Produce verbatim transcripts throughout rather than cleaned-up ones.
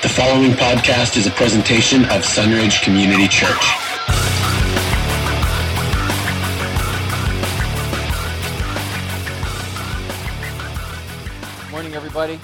following podcast is a presentation of Sunridge Community Church. Morning, everybody.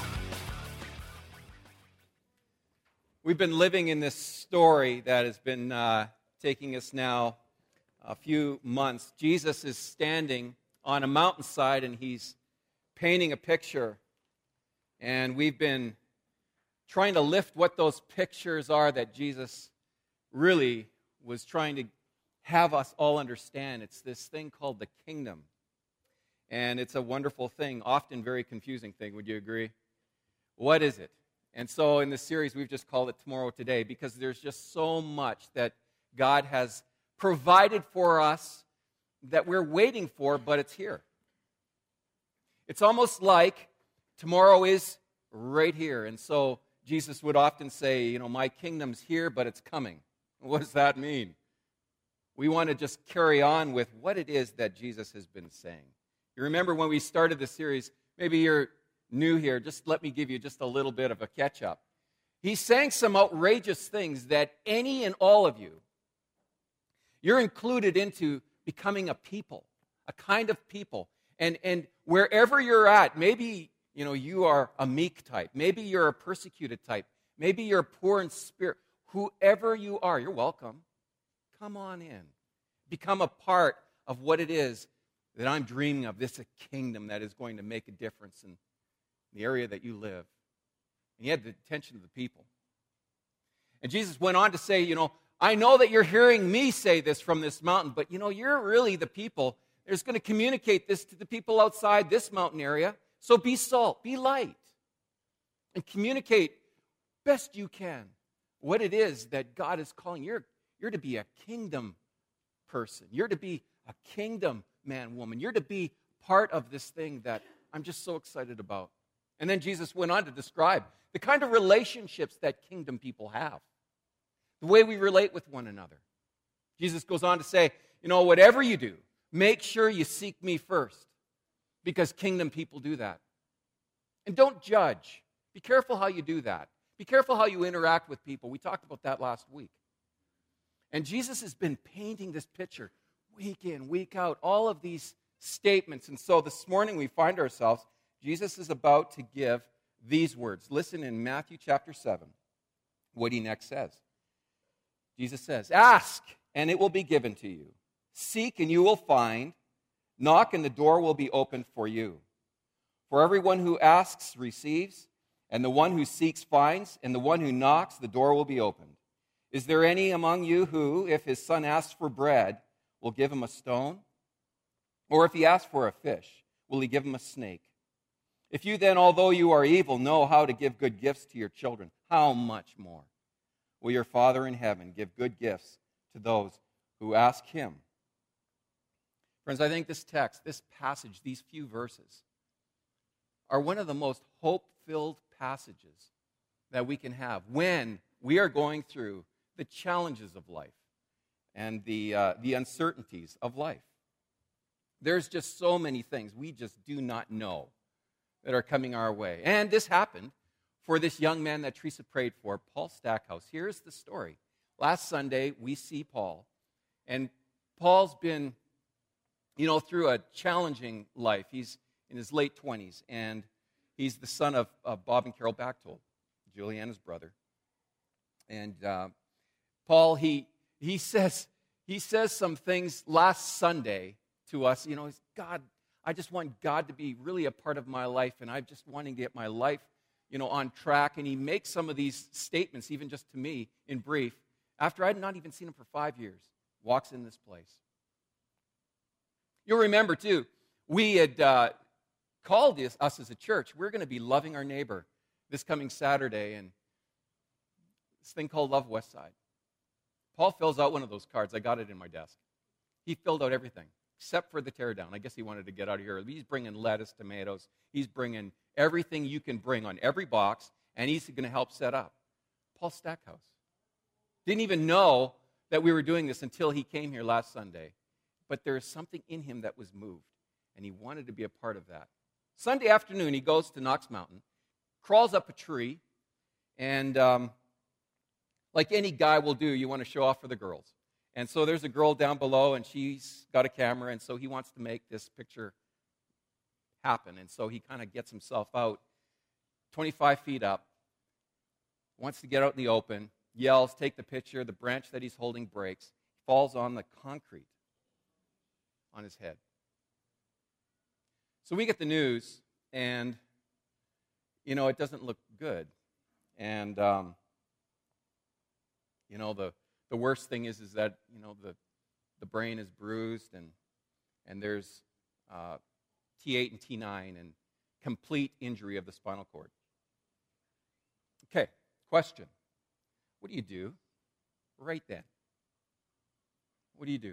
We've been living in this story that has been uh, taking us now a few months. Jesus is standing on a mountainside and he's painting a picture. And we've been trying to lift what those pictures are that Jesus really was trying to have us all understand. It's this thing called the kingdom. And it's a wonderful thing, often very confusing thing. Would you agree? What is it? And so in this series, we've just called it Tomorrow Today because there's just so much that God has provided for us that we're waiting for, but it's here. It's almost like tomorrow is right here. And so Jesus would often say, you know, my kingdom's here, but it's coming. What does that mean? We want to just carry on with what it is that Jesus has been saying. You remember when we started the series, maybe you're new here, just let me give you just a little bit of a catch-up. He's saying some outrageous things that any and all of you, you're included into becoming a people, a kind of people. And, and wherever you're at, maybe you know, you are a meek type. Maybe you're a persecuted type. Maybe you're poor in spirit. Whoever you are, you're welcome. Come on in. Become a part of what it is that I'm dreaming of, this a kingdom that is going to make a difference in the area that you live. And he had the attention of the people. And Jesus went on to say, you know, I know that you're hearing me say this from this mountain, but, you know, you're really the people that's going to communicate this to the people outside this mountain area. So be salt, be light, and communicate best you can what it is that God is calling. You're, you're to be a kingdom person. You're to be a kingdom man, woman. You're to be part of this thing that I'm just so excited about. And then Jesus went on to describe the kind of relationships that kingdom people have, the way we relate with one another. Jesus goes on to say, you know, whatever you do, make sure you seek me first. Because kingdom people do that. And don't judge. Be careful how you do that. Be careful how you interact with people. We talked about that last week. And Jesus has been painting this picture week in, week out, all of these statements. And so this morning we find ourselves, Jesus is about to give these words. Listen in Matthew chapter seven, what he next says. Jesus says, ask, and it will be given to you. Seek, and you will find. Knock, and the door will be opened for you. For everyone who asks receives, and the one who seeks finds, and the one who knocks, the door will be opened. Is there any among you who, if his son asks for bread, will give him a stone? Or if he asks for a fish, will he give him a snake? If you then, although you are evil, know how to give good gifts to your children, how much more will your Father in heaven give good gifts to those who ask him? Friends, I think this text, this passage, these few verses are one of the most hope-filled passages that we can have when we are going through the challenges of life and the, uh, the uncertainties of life. There's just so many things we just do not know that are coming our way. And this happened for this young man that Teresa prayed for, Paul Stackhouse. Here's the story. Last Sunday, we see Paul, and Paul's been You know, through a challenging life. He's in his late twenties, and he's the son of, of Bob and Carol Bachtold, Juliana's brother. And uh, Paul, he he says he says some things last Sunday to us. You know, he's, God, I just want God to be really a part of my life, and I'm just wanting to get my life, you know, on track. And he makes some of these statements, even just to me, in brief, after I'd not even seen him for five years. Walks in this place. You'll remember, too, we had uh, called this, us as a church, we're going to be loving our neighbor this coming Saturday, and this thing called Love Westside. Paul fills out one of those cards. I got it in my desk. He filled out everything, except for the teardown. I guess he wanted to get out of here. He's bringing lettuce, tomatoes. He's bringing everything you can bring on every box, and he's going to help set up. Paul Stackhouse. Didn't even know that we were doing this until he came here last Sunday. But there is something in him that was moved, and he wanted to be a part of that. Sunday afternoon, he goes to Knox Mountain, crawls up a tree, And um, like any guy will do, you want to show off for the girls. And so there's a girl down below, and she's got a camera, and so he wants to make this picture happen. And so he kind of gets himself out twenty-five feet up, wants to get out in the open, yells, take the picture, the branch that he's holding breaks, falls on the concrete on his head. So we get the news, and, you know, it doesn't look good. And, um, you know, the, the worst thing is is that, you know, the, the brain is bruised, and, and there's uh, T eight and T nine and complete injury of the spinal cord. Okay, question. What do you do right then? What do you do?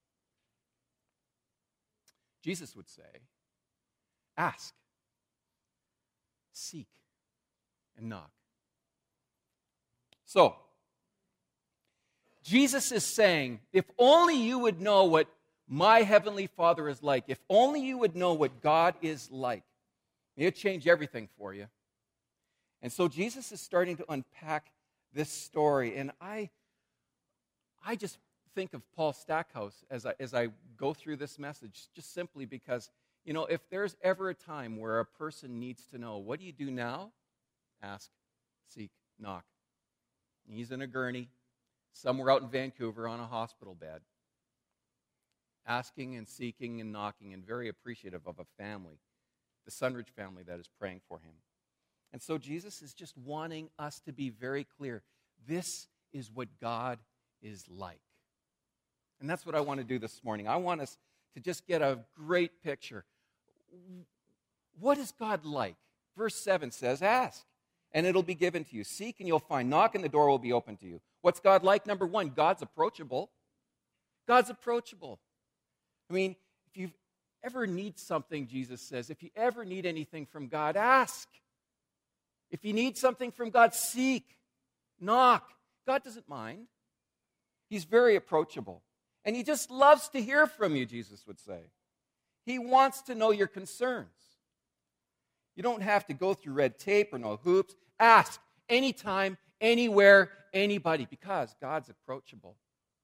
Jesus would say, ask, seek, and knock. So, Jesus is saying, if only you would know what my heavenly Father is like, if only you would know what God is like, it'd change everything for you. And so Jesus is starting to unpack this story, and I, I just think of Paul Stackhouse as I, as I go through this message, just simply because, you know, if there's ever a time where a person needs to know, what do you do now? Ask, seek, knock. He's in a gurney, somewhere out in Vancouver on a hospital bed, asking and seeking and knocking, and very appreciative of a family, the Sunridge family that is praying for him. And so Jesus is just wanting us to be very clear. This is what God is like. And that's what I want to do this morning. I want us to just get a great picture. What is God like? Verse seven says, ask, and it'll be given to you. Seek, and you'll find. Knock, and the door will be open to you. What's God like? Number one, God's approachable. God's approachable. I mean, if you ever need something, Jesus says, if you ever need anything from God, ask. If you need something from God, seek, knock. God doesn't mind. He's very approachable. And he just loves to hear from you, Jesus would say. He wants to know your concerns. You don't have to go through red tape or no hoops. Ask anytime, anywhere, anybody, because God's approachable.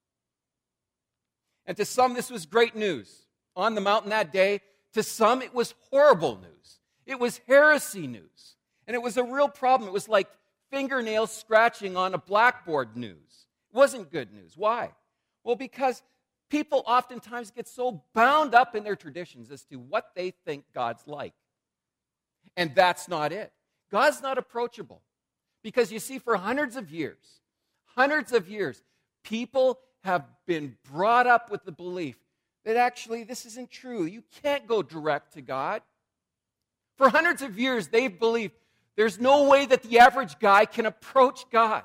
And to some, this was great news. On the mountain that day, to some, it was horrible news. It was heresy news. And it was a real problem. It was like fingernails scratching on a blackboard news. It wasn't good news. Why? Well, because people oftentimes get so bound up in their traditions as to what they think God's like. And that's not it. God's not approachable. Because you see, for hundreds of years, hundreds of years, people have been brought up with the belief that actually this isn't true. You can't go direct to God. For hundreds of years, they've believed there's no way that the average guy can approach God.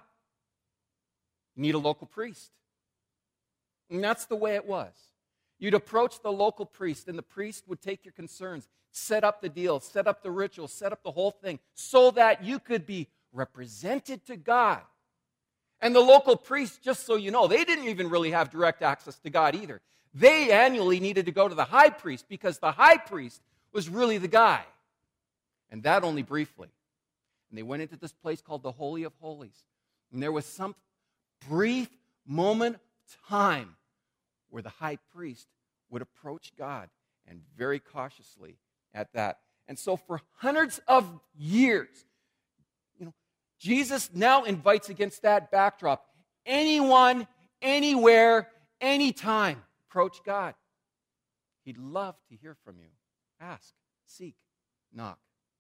You need a local priest. And that's the way it was. You'd approach the local priest, and the priest would take your concerns, set up the deal, set up the ritual, set up the whole thing, so that you could be represented to God. And the local priest, just so you know, they didn't even really have direct access to God either. They annually needed to go to the high priest, because the high priest was really the guy. And that only briefly. And they went into this place called the Holy of Holies. And there was some brief moment of time where the high priest would approach God, and very cautiously at that. And so for hundreds of years, you know, Jesus now invites against that backdrop. Anyone, anywhere, anytime, approach God. He'd love to hear from you. Ask, seek, knock.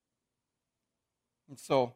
And so,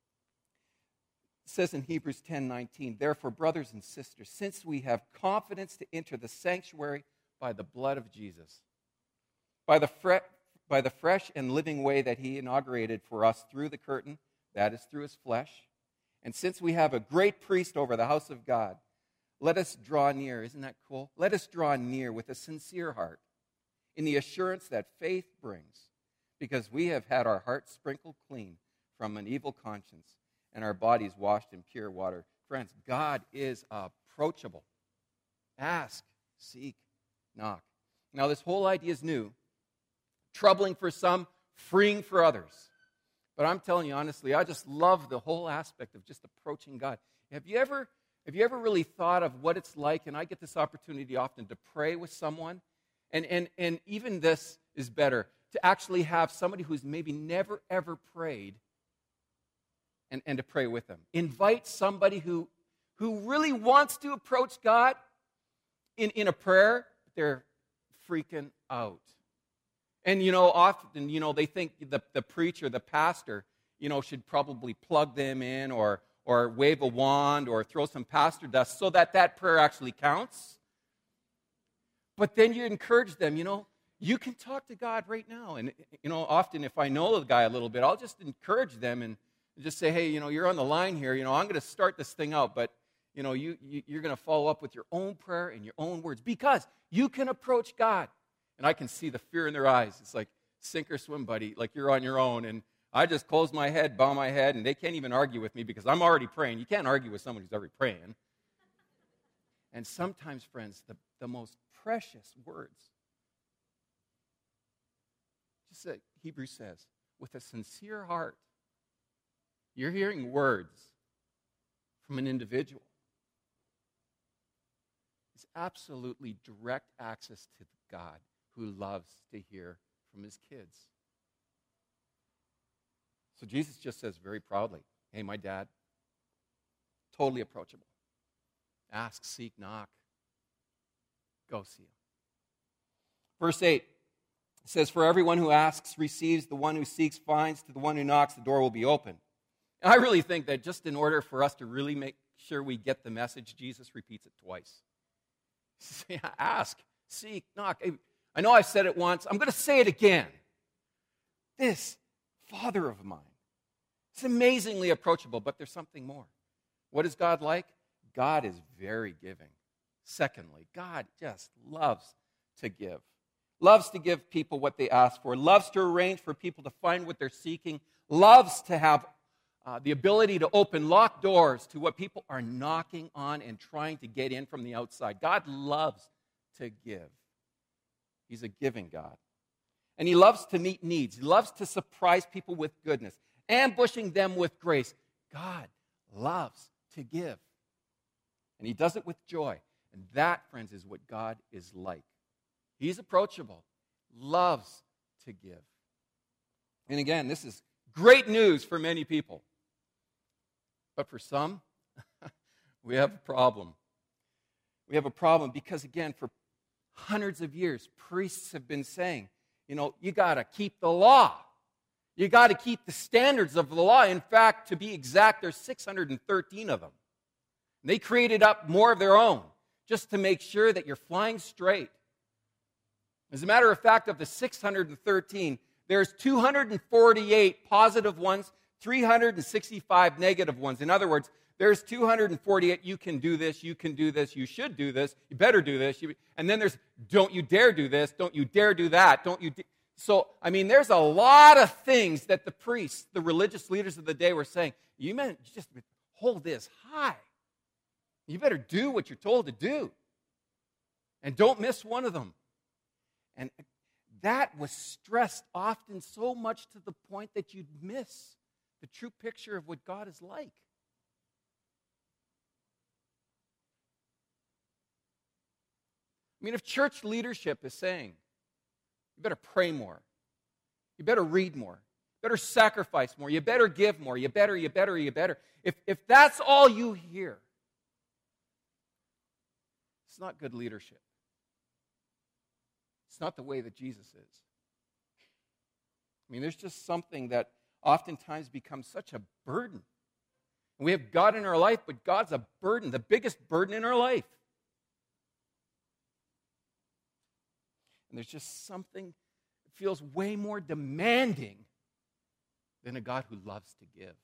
it says in Hebrews ten nineteen, therefore, brothers and sisters, since we have confidence to enter the sanctuary by the blood of Jesus, by the, fre- by the fresh and living way that he inaugurated for us through the curtain, that is through his flesh, and since we have a great priest over the house of God, let us draw near. Isn't that cool? Let us draw near with a sincere heart, in the assurance that faith brings, because we have had our hearts sprinkled clean from an evil conscience, and our bodies washed in pure water. Friends, God is approachable. Ask, seek, knock. Now, this whole idea is new, troubling for some, freeing for others. But I'm telling you honestly, I just love the whole aspect of just approaching God. Have you ever, have you ever really thought of what it's like? And I get this opportunity often to pray with someone. And, and, and even this is better, to actually have somebody who's maybe never, ever prayed and, and to pray with them. Invite somebody who, who really wants to approach God in, in a prayer. They're freaking out. And, you know, often, you know, they think the, the preacher, the pastor, you know, should probably plug them in or, or wave a wand or throw some pastor dust so that that prayer actually counts. But then you encourage them, you know, you can talk to God right now. And, you know, often if I know the guy a little bit, I'll just encourage them and just say, hey, you know, you're on the line here. You know, I'm going to start this thing out, but, you know, you, you, you're going to follow up with your own prayer and your own words because you can approach God. And I can see the fear in their eyes. It's like sink or swim, buddy, like you're on your own. And I just close my head, bow my head, and they can't even argue with me because I'm already praying. You can't argue with someone who's already praying. And sometimes, friends, the, the most precious words, just like Hebrews says, with a sincere heart, you're hearing words from an individual. It's absolutely direct access to God, who loves to hear from his kids. So Jesus just says very proudly, hey, my dad, totally approachable. Ask, seek, knock. Go see him. Verse eight says, for everyone who asks receives, the one who seeks finds, to the one who knocks the door will be open. And I really think that just in order for us to really make sure we get the message, Jesus repeats it twice. He says, ask, seek, knock. I know I've said it once. I'm going to say it again. This Father of mine, it's amazingly approachable, but there's something more. What is God like? God is very giving. Secondly, God just loves to give. Loves to give people what they ask for. Loves to arrange for people to find what they're seeking. Loves to have uh, the ability to open locked doors to what people are knocking on and trying to get in from the outside. God loves to give. He's a giving God. And he loves to meet needs. He loves to surprise people with goodness, ambushing them with grace. God loves to give. And he does it with joy. And that, friends, is what God is like. He's approachable, loves to give. And again, this is great news for many people. But for some, we have a problem. We have a problem because, again, for hundreds of years, priests have been saying, you know, you got to keep the law. You got to keep the standards of the law. In fact, to be exact, there's six hundred thirteen of them. And they created up more of their own just to make sure that you're flying straight. As a matter of fact, of the six hundred thirteen, there's two hundred forty-eight positive ones, three hundred sixty-five negative ones. In other words, there's two hundred forty-eight, you can do this, you can do this, you should do this, you better do this. You, and then there's, don't you dare do this, don't you dare do that, don't you da-. So, I mean, there's a lot of things that the priests, the religious leaders of the day were saying, you meant just hold this high. You better do what you're told to do. And don't miss one of them. And that was stressed often so much to the point that you'd miss the true picture of what God is like. I mean, if church leadership is saying, you better pray more, you better read more, you better sacrifice more, you better give more, you better, you better, you better. If, if that's all you hear, it's not good leadership. It's not the way that Jesus is. I mean, there's just something that oftentimes becomes such a burden. And we have God in our life, but God's a burden, the biggest burden in our life. And there's just something that feels way more demanding than a God who loves to give.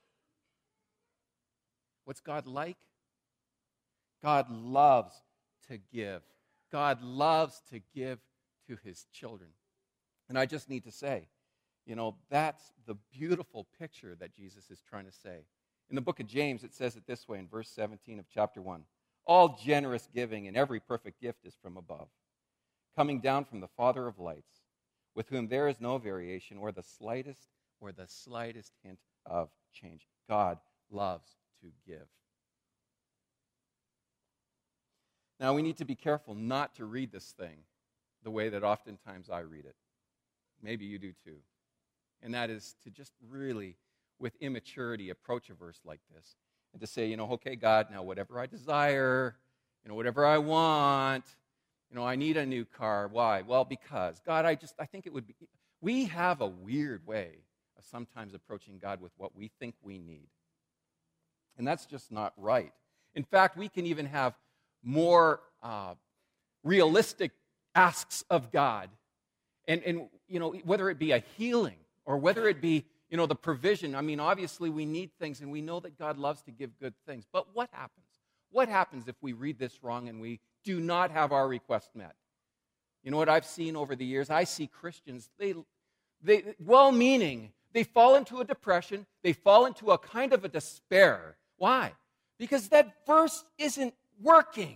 What's God like? God loves to give. God loves to give to his children. And I just need to say, you know, that's the beautiful picture that Jesus is trying to say. In the book of James, it says it this way in verse seventeen of chapter one. All generous giving and every perfect gift is from above, coming down from the Father of lights, with whom there is no variation or the slightest or the slightest hint of change. God loves to give. Now, we need to be careful not to read this thing the way that oftentimes I read it. Maybe you do too. And that is to just really, with immaturity, approach a verse like this and to say, you know, okay, God, now whatever I desire, you know, whatever I want, you know, I need a new car. Why? Well, because, God, I just, I think it would be, we have a weird way of sometimes approaching God with what we think we need. And that's just not right. In fact, we can even have more uh, realistic asks of God. And, and, you know, whether it be a healing or whether it be, you know, the provision. I mean, obviously we need things and we know that God loves to give good things. But what happens? What happens if we read this wrong and we do not have our request met? You know what I've seen over the years? I see Christians, they, they well-meaning, they fall into a depression, they fall into a kind of a despair. Why? Because that verse isn't working.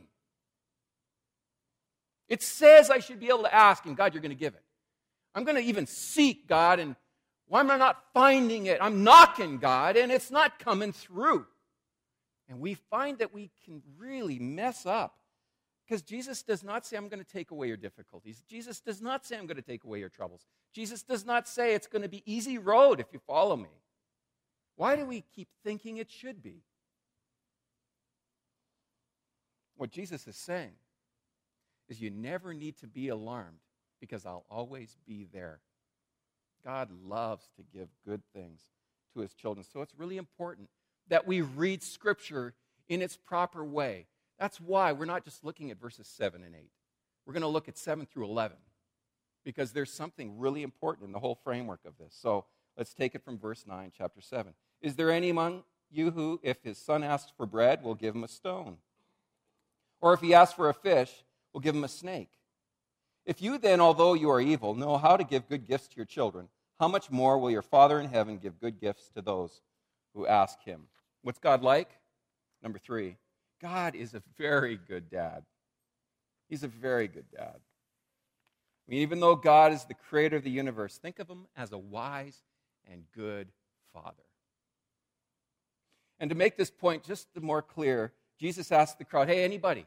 It says I should be able to ask, and God, you're going to give it. I'm going to even seek God, and why am I not finding it? I'm knocking God, and it's not coming through. And we find that we can really mess up because Jesus does not say, I'm going to take away your difficulties. Jesus does not say, I'm going to take away your troubles. Jesus does not say it's going to be easy road if you follow me. Why do we keep thinking it should be? What Jesus is saying is you never need to be alarmed because I'll always be there. God loves to give good things to his children. So it's really important that we read Scripture in its proper way. That's why we're not just looking at verses seven and eight. We're going to look at seven through eleven because there's something really important in the whole framework of this. So let's take it from verse nine, chapter seven. Is there any among you who, if his son asks for bread, will give him a stone? Or if he asks for a fish, will give him a snake? If you then, although you are evil, know how to give good gifts to your children, how much more will your Father in heaven give good gifts to those who ask him? What's God like? Number three, God is a very good dad. He's a very good dad. I mean, even though God is the creator of the universe, think of him as a wise and good father. And to make this point just the more clear, Jesus asked the crowd, hey, anybody,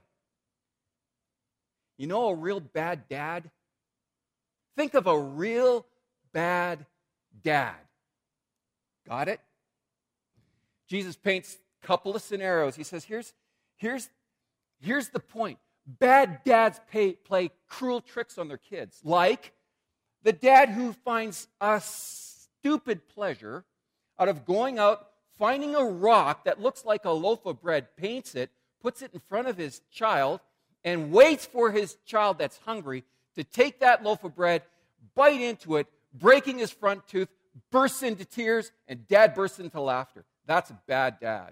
you know a real bad dad? Think of a real bad dad. Got it? Jesus paints a couple of scenarios. He says, here's, here's, here's the point. Bad dads pay, play cruel tricks on their kids, like the dad who finds a stupid pleasure out of going out, finding a rock that looks like a loaf of bread, paints it, puts it in front of his child, and waits for his child that's hungry to take that loaf of bread, bite into it, breaking his front tooth, bursts into tears, and dad bursts into laughter. That's a bad dad.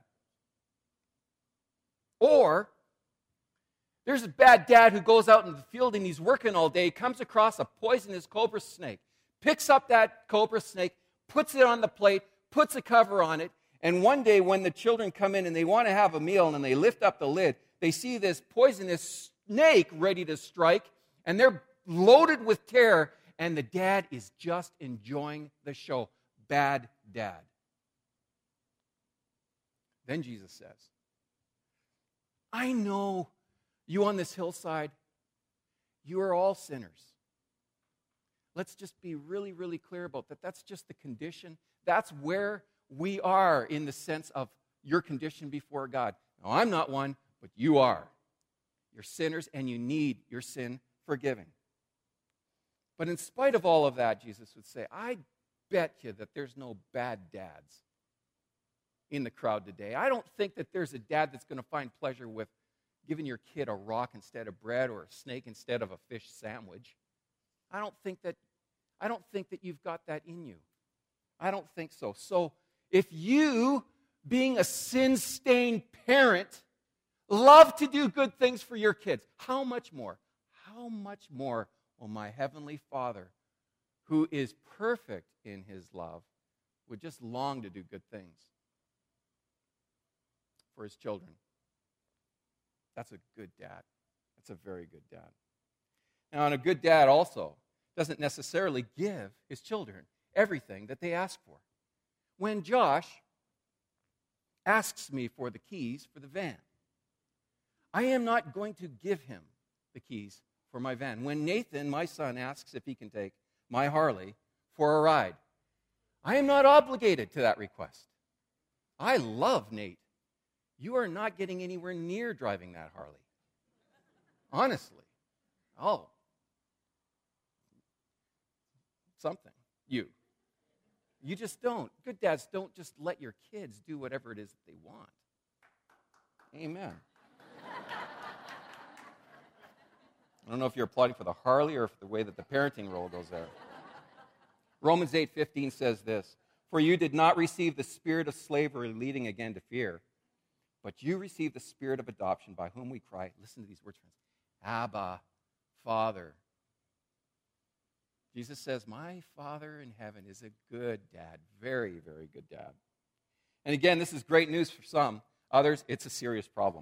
Or there's a bad dad who goes out in the field and he's working all day, comes across a poisonous cobra snake, picks up that cobra snake, puts it on the plate, puts a cover on it, and one day when the children come in and they want to have a meal and they lift up the lid, they see this poisonous snake ready to strike, and they're loaded with terror, and the dad is just enjoying the show. Bad dad. Then Jesus says, I know you on this hillside, you are all sinners. Let's just be really, really clear about that. That's just the condition. That's where we are in the sense of your condition before God. Now, I'm not one, but you are. You're sinners and you need your sin forgiving. But in spite of all of that, Jesus would say, I bet you that there's no bad dads in the crowd today. I don't think that there's a dad that's going to find pleasure with giving your kid a rock instead of bread or a snake instead of a fish sandwich. I don't think that I don't think that you've got that in you. I don't think so. So if you, being a sin-stained parent, love to do good things for your kids, how much more? How much more will my Heavenly Father, who is perfect in his love, would just long to do good things for his children? That's a good dad. That's a very good dad. Now, and a good dad also doesn't necessarily give his children everything that they ask for. When Josh asks me for the keys for the van, I am not going to give him the keys for my van. When Nathan, my son, asks if he can take my Harley for a ride, I am not obligated to that request. I love Nate. You are not getting anywhere near driving that Harley. Honestly. Oh. Something. You. You just don't. Good dads don't just let your kids do whatever it is that they want. Amen. I don't know if you're applauding for the Harley or for the way that the parenting role goes there. Romans eight fifteen says this, "For you did not receive the spirit of slavery leading again to fear, but you received the spirit of adoption by whom we cry," listen to these words, friends, "Abba, Father." Jesus says, my Father in heaven is a good dad, very, very good dad. And again, this is great news for some. Others, it's a serious problem.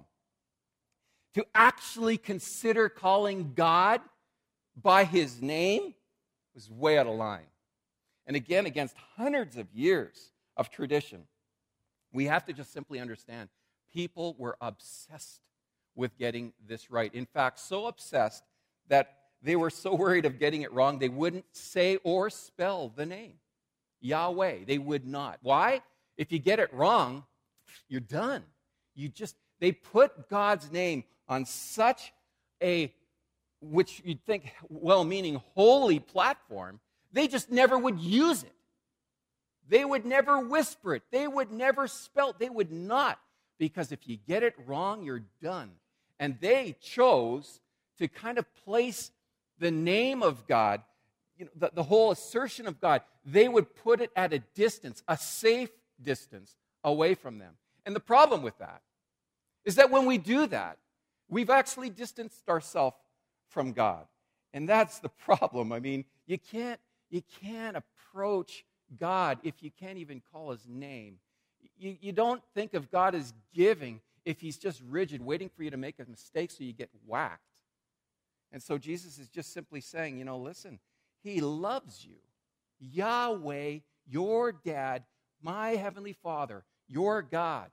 To actually consider calling God by his name was way out of line. And again, against hundreds of years of tradition, we have to just simply understand people were obsessed with getting this right. In fact, so obsessed that they were so worried of getting it wrong, they wouldn't say or spell the name, Yahweh. They would not. Why? If you get it wrong, you're done. You just, they put God's name on such a, which you'd think, well-meaning, holy platform, they just never would use it. They would never whisper it. They would never spell it. They would not. Because if you get it wrong, you're done. And they chose to kind of place the name of God, you know, the, the whole assertion of God, they would put it at a distance, a safe distance away from them. And the problem with that is that when we do that, we've actually distanced ourselves from God. And that's the problem. I mean, you can't, you can't approach God if you can't even call his name. You, you don't think of God as giving if he's just rigid, waiting for you to make a mistake so you get whacked. And so Jesus is just simply saying, you know, listen, he loves you. Yahweh, your dad, my heavenly Father, your God.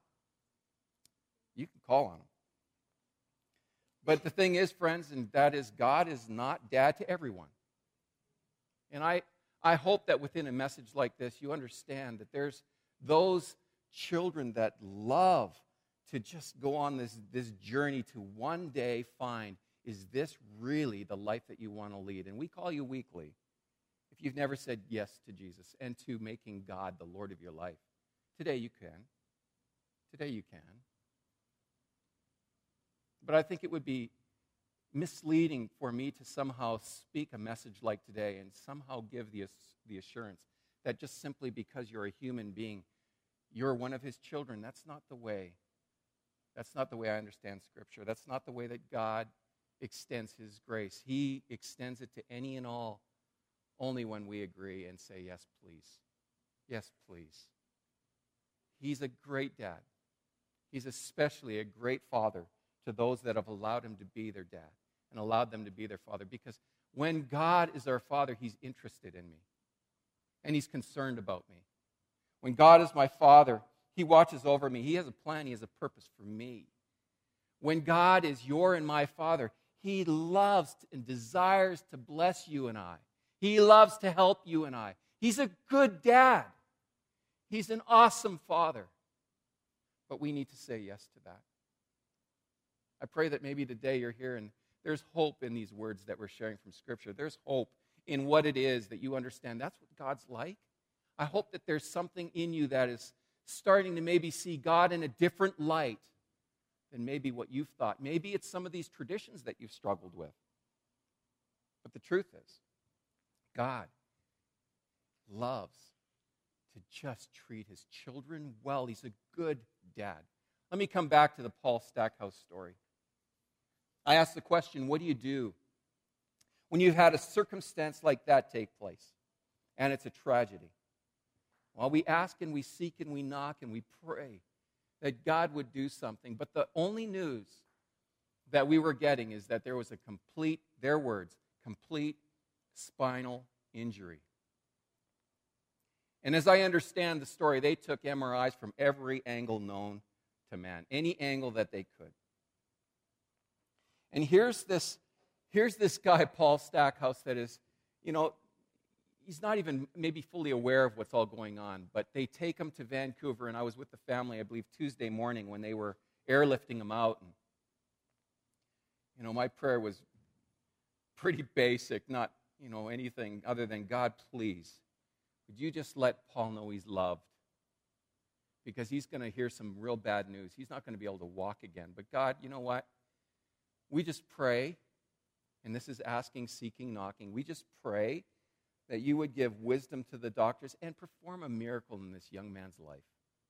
You can call on him. But the thing is, friends, and that is God is not dad to everyone. And I, I hope that within a message like this, you understand that there's those children that love to just go on this, this journey to one day find, is this really the life that you want to lead? And we call you weekly if you've never said yes to Jesus and to making God the Lord of your life. Today you can. Today you can. But I think it would be misleading for me to somehow speak a message like today and somehow give the, the assurance that just simply because you're a human being, you're one of his children. That's not the way. That's not the way I understand Scripture. That's not the way that God extends his grace. He extends it to any and all only when we agree and say, yes, please. Yes, please. He's a great dad. He's especially a great father to those that have allowed him to be their dad and allowed them to be their father. Because when God is our father, he's interested in me. And he's concerned about me. When God is my father, he watches over me. He has a plan. He has a purpose for me. When God is your and my father, he loves and desires to bless you and I. He loves to help you and I. He's a good dad. He's an awesome father. But we need to say yes to that. I pray that maybe today you're here and there's hope in these words that we're sharing from Scripture. There's hope in what it is that you understand. That's what God's like. I hope that there's something in you that is starting to maybe see God in a different light than maybe what you've thought. Maybe it's some of these traditions that you've struggled with. But the truth is, God loves to just treat his children well. He's a good dad. Let me come back to the Paul Stackhouse story. I asked the question, what do you do when you've had a circumstance like that take place and it's a tragedy? Well, we ask and we seek and we knock and we pray that God would do something. But the only news that we were getting is that there was a complete, their words, complete spinal injury. And as I understand the story, they took M R Is from every angle known to man, any angle that they could. And here's this, here's this guy, Paul Stackhouse, that is, you know, he's not even maybe fully aware of what's all going on, but they take him to Vancouver, and I was with the family, I believe, Tuesday morning when they were airlifting him out. And, you know, my prayer was pretty basic, not, you know, anything other than, God, please, would you just let Paul know he's loved? Because he's going to hear some real bad news. He's not going to be able to walk again. But God, you know what? We just pray, and this is asking, seeking, knocking. We just pray that you would give wisdom to the doctors and perform a miracle in this young man's life.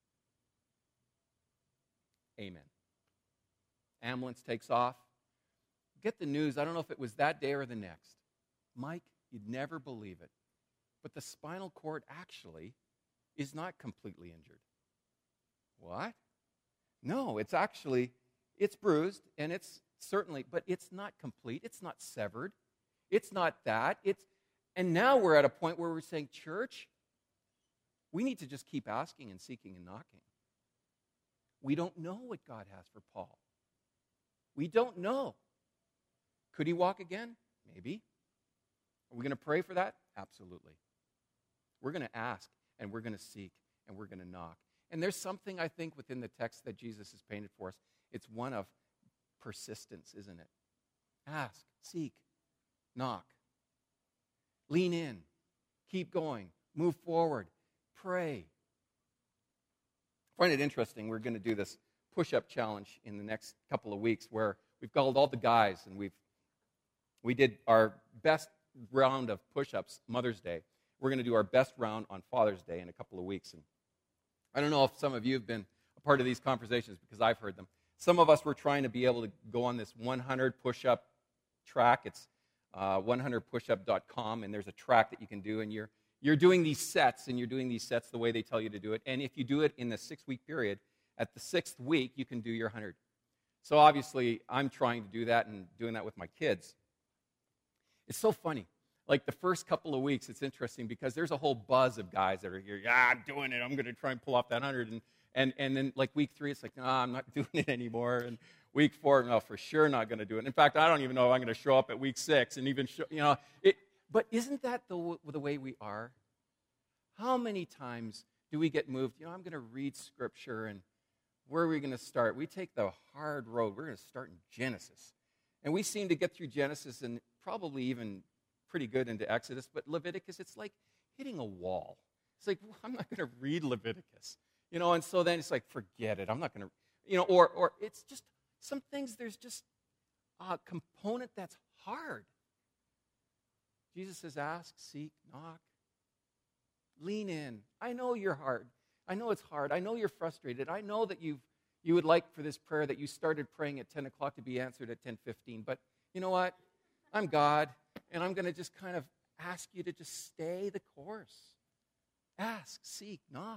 Amen. Ambulance takes off. Get the news, I don't know if it was that day or the next. Mike, you'd never believe it, but the spinal cord actually is not completely injured. What? No, it's actually, it's bruised, and it's certainly, but it's not complete. It's not severed. It's not that. It's, and now we're at a point where we're saying, church, we need to just keep asking and seeking and knocking. We don't know what God has for Paul. We don't know. Could he walk again? Maybe. Are we going to pray for that? Absolutely. We're going to ask, and we're going to seek, and we're going to knock. And there's something, I think, within the text that Jesus has painted for us. It's one of persistence, isn't it? Ask, seek, knock. Lean in. Keep going. Move forward. Pray. I find it interesting. We're going to do this push-up challenge in the next couple of weeks where we've called all the guys, and we've we did our best round of push-ups Mother's Day. We're going to do our best round on Father's Day in a couple of weeks. And I don't know if some of you have been a part of these conversations because I've heard them. Some of us were trying to be able to go on this one hundred push-up track. It's uh, one hundred push up dot com, and there's a track that you can do, and you're you're doing these sets, and you're doing these sets the way they tell you to do it. And if you do it in the six-week period, at the sixth week, you can do your one hundred. So obviously, I'm trying to do that and doing that with my kids. It's so funny. Like the first couple of weeks, it's interesting because there's a whole buzz of guys that are here. Yeah, I'm doing it. I'm going to try and pull off that one hundred. And, and, and then like week three, it's like, no, I'm not doing it anymore. And week four, no, for sure not going to do it. In fact, I don't even know if I'm going to show up at week six and even show, you know. It, but isn't that the, the way we are? How many times do we get moved? You know, I'm going to read Scripture, and where are we going to start? We take the hard road. We're going to start in Genesis. And we seem to get through Genesis and probably even pretty good into Exodus, but Leviticus, it's like hitting a wall. It's like, well, I'm not going to read Leviticus. You know, and so then it's like, forget it. I'm not going to, you know, or or it's just some things, there's just a component that's hard. Jesus says, ask, seek, knock, lean in. I know you're hard. I know it's hard. I know you're frustrated. I know that you've you would like for this prayer that you started praying at ten o'clock to be answered at ten fifteen. But you know what? I'm God, and I'm going to just kind of ask you to just stay the course. Ask, seek, knock.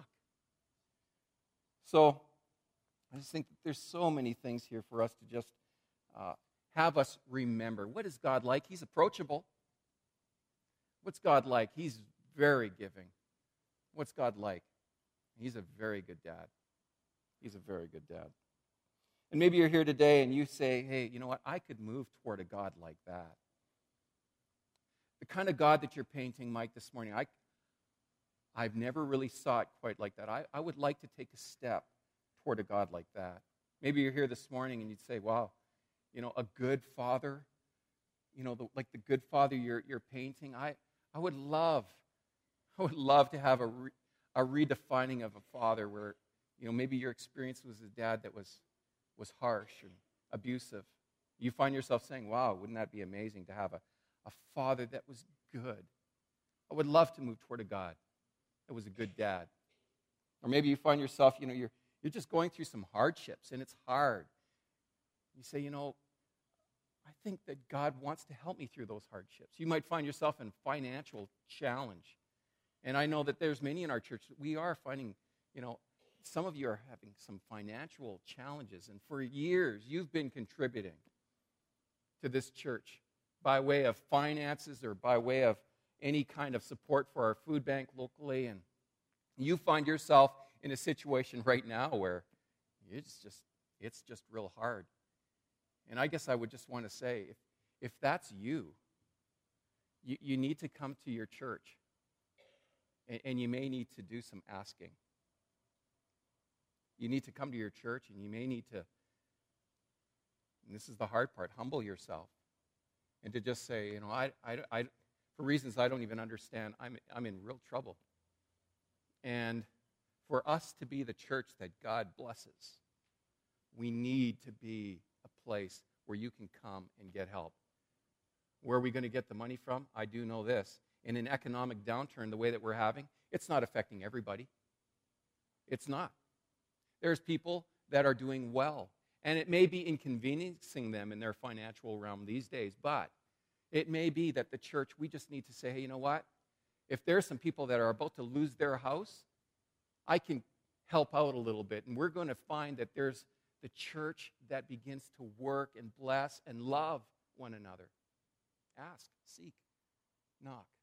So I just think that there's so many things here for us to just uh, have us remember. What is God like? He's approachable. What's God like? He's very giving. What's God like? He's a very good dad. He's a very good dad. And maybe you're here today and you say, hey, you know what? I could move toward a God like that. The kind of God that you're painting, Mike, this morning, I, I've never really saw it quite like that. I, I would like to take a step toward a God like that. Maybe you're here this morning and you'd say, wow, you know, a good father, you know, the, like the good father you're, you're painting, I, I would love, I would love to have a, re, a redefining of a father where, you know, maybe your experience was a dad that was, was harsh and abusive. You find yourself saying, wow, wouldn't that be amazing to have a, a father that was good? I would love to move toward a God that was a good dad. Or maybe you find yourself, you know, you're, you're just going through some hardships and it's hard. You say, you know, I think that God wants to help me through those hardships. You might find yourself in financial challenge. And I know that there's many in our church that we are finding, you know, some of you are having some financial challenges. And for years, you've been contributing to this church by way of finances or by way of any kind of support for our food bank locally. And You find yourself in a situation right now where it's just it's just real hard. And I guess I would just want to say, if, if that's you, you, you need to come to your church. And, and you may need to do some asking. You need to come to your church, and you may need to, and this is the hard part, humble yourself. And to just say, you know, I, I, I, for reasons I don't even understand, I'm, I'm in real trouble. And for us to be the church that God blesses, we need to be a place where you can come and get help. Where are we going to get the money from? I do know this. In an economic downturn, the way that we're having, it's not affecting everybody. It's not. There's people that are doing well, and it may be inconveniencing them in their financial realm these days, but it may be that the church, we just need to say, hey, you know what? If there's some people that are about to lose their house, I can help out a little bit, and we're going to find that there's the church that begins to work and bless and love one another. Ask, seek, knock.